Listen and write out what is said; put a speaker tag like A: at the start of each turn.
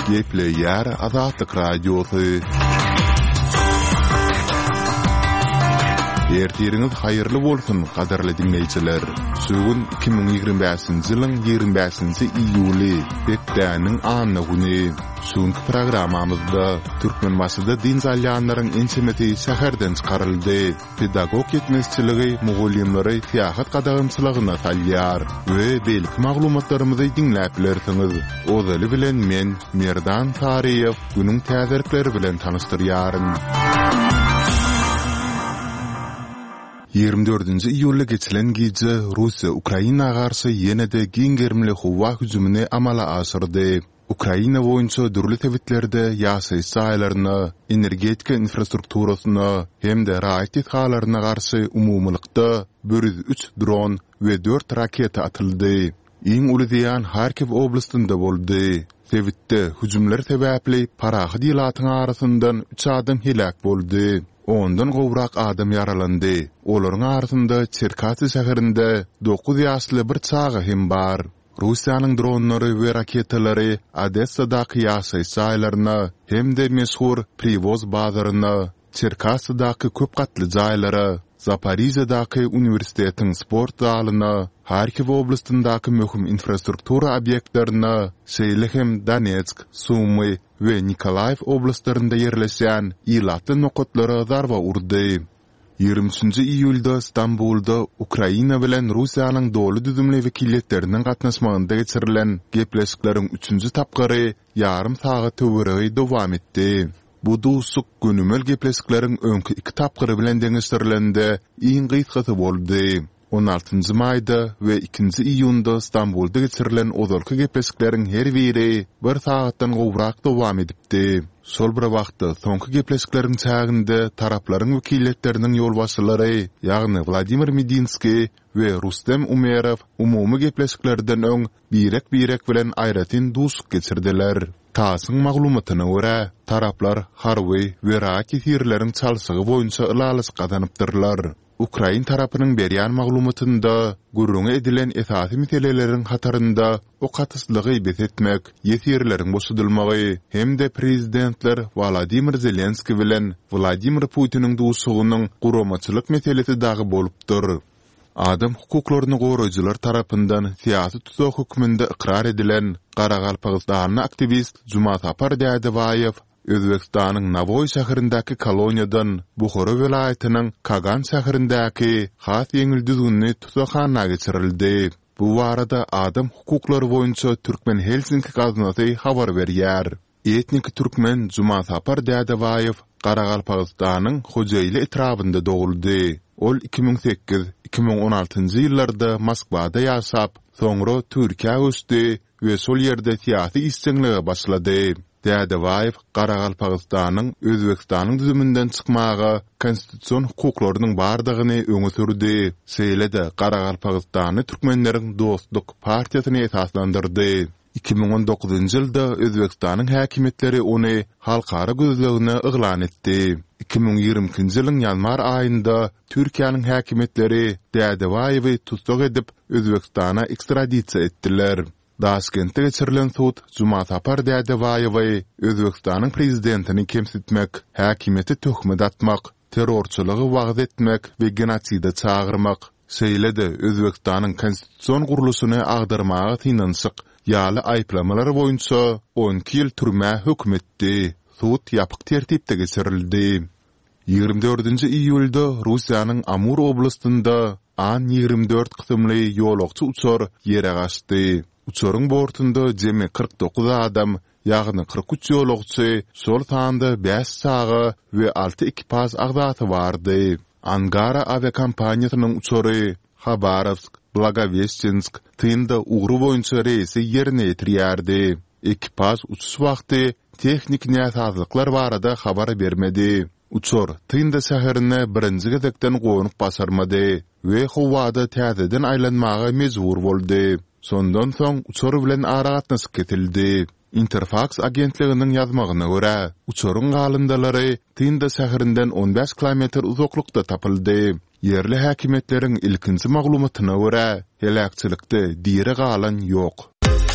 A: Gepleyer Azatlyk Radiosu. Ertiriniz hayırlı bolsun, qadarly dinleýijiler. Sögün 2025-nji ýylyň 25-nji iýuly, Bekdäniň anyny güni. Şuňky programamyzda türkmen başyda din zalýanlaryň ençemeti şäherden çykaryldy. Pedagog ýetmezçiligi mugallimlary tiýahat gadagymçylygyna salýar we belki maglumatlarymyzy dinläp bilersiňiz. Ozaly bilen men Merdan Tariýew günüň täzirkleri bilen tanystyryaryn. 24-nji iýulda geçilen gije Russiýa Ukraina garşy ýene-de giňgermli howa hüjümini amala aşyrdy. Ukraina boýunça dürli tebitlerde ýaşaýy saýlaryna, energetika infrastrukturasyna hem de raket halaryna garşy umumlykda 103 dron we 4 raketa atyldy. Iň uly diýan Harkiv oblastynda boldy. Tebitde hüjümler sebäpli parahy diýlatyň arasyndan 3 adam helak boldy. Ondan gowrak adam yaralandy. Olaryň arasynda Çerkasy şäherinde 9 ýaşly bir çaga hem bar. Russiýanyň dronlary we raketalary Odessadaky ýaşaýy saýlaryna hem de meşhur Privoz bazaryna, Çerkasydaky köp gatly jaýlara, Zaporizjadaky uniwersitetiň sport zalyna, Harkiv oblastyndaky möhüm infrastruktura obyektlerine, Şeýlehem, Donetsk, Sumy we Nikolaev oblastlarynda ýerleşýän ýylatly nokatlara zarba urdy. 23-nji iýulda Stambulda Ukraina bilen Russiýanyň dowly düzümli wekilletleriniň gatnaşmagynda geçirilen gepleşikleriň 3-nji tapgary ýarym sagat töweregi dowam etdi. Bu dusuk günümel gepleşikleriň öňkü 2 tapgary bilen deňeşdirilende iň gysgasy boldy. 16-njy maýda we 2-nji iýunda Stambulda geçirilen ozalky gepleşikleriň her biri 1 sagatdan gowrak dowam edipdi. Sol bir wagtda soňky gepleşikleriň çäginde taraplaryň wekilletleriniň ýolbaşçylary, ýagny Vladimir Medinski we Rustem Umerov umumy gepleşiklerden öň birek bilen aýratyn dusuk geçirdiler. Tasyň maglumatyna görä, taraplar harby we raket ýerleriň çalsygy boýunça ylalaş gazanypdyrlar. Ukrain tarapynyň berýän maglumatynda gurrun edilen esasy meseleleriň hatarynda o katyslygy besetmek, ýetirleriň boşadylmagy hem de prezidentler Vladimir Zelenski bilen Vladimir Putiniň duýsugynyň guramaçylyk meselesi dagy bolupdyr. Adam hukuklaryny goraýjylar tarapyndan siýasy tuzak hükmünde ikrar edilen Garagalpagystanly aktivist Juma Sapar Dädebaýew Özbekistanyň Navoy şäherindäki koloniýadan Bukhara welaýatynyň Kagan şäherindäki has ýeňil düzgünli tuzakhanaga geçirildi. Bu barada adam hukuklary boýunça Türkmen Helsinki gazetynä habar berýär. Etnik Türkmen Juma Sapar Dädebaýew Garagalpagystanyň Hojaýly etrabynda doguldy. Ol 2008-2016-njy ýyllarda Moskwada ýaşap, soňra Türkiýe göçdi we şol ýerde siýasy işçilige başlady. Dädebaýew Garagalpagystanyň Özbekistanyň düzümünden çykmagy, konstitusiýon hukuklarynyň bardygyny öňe sürdi. Şeýle-de Garagalpagystany türkmenleriň dostluk partiýasyny esaslandyrdy. 2019-njy ýylda Özbekistanyň häkimetleri ony halkara gözlegine yglan etdi. 2020-nji ýylyň ýanwar aýynda Türkiýanyň häkimetleri Dädebaýewy tutsak edip Özbekistana ekstradisiýa etdiler. Daşkentde geçirilen sud Juma Sapar Dädebaýewy Özbekistanyň prezidentini kemsitmek, häkimeti töhmet atmak, terrorçylygy wagt etmek we genosida çağırmak, şeýle-de Özbekistanyň konstitusiýon gurulusyny agdarmagy synanşyk ýaly aýplamalary boýunça 12 ýyl türme hökm etdi. Sud ýapyk tertipde geçirildi. 24-nji iýulda Russiýanyň Amur oblastynda An-24 kysymly ýolagçy uçar ýere gaçdy. Uçaryň bortunda jemi 49 adam, ýagny 43 ýolagçy, şol sanda 5 saga we 6 ekipaj agzasy bardy. Angara aviakompaniýasynyň uçary Khabarovsk, Blagoveshchensk, tynda ugru boýunça reýsi ýerine ýetirýärdi. Ekipaj uçuş wagty teknik näsazlyklar barada habar bermedi. Uçar tynda şäherine birinji gezekden gowunyp basarmady we howada täzeden aýlanmaga mejbur boldy. Sondan soň uçar bilen aragatnaşyk ketildi. Interfax agentliginiň ýazmagyna görä, uçaryň galındalary tynda şäherinden 15 kilometr uzaklykda tapyldy. Yerli häkimetleriň ilkinji maglumatyna görä, helakçylykda diýeri galan ýok.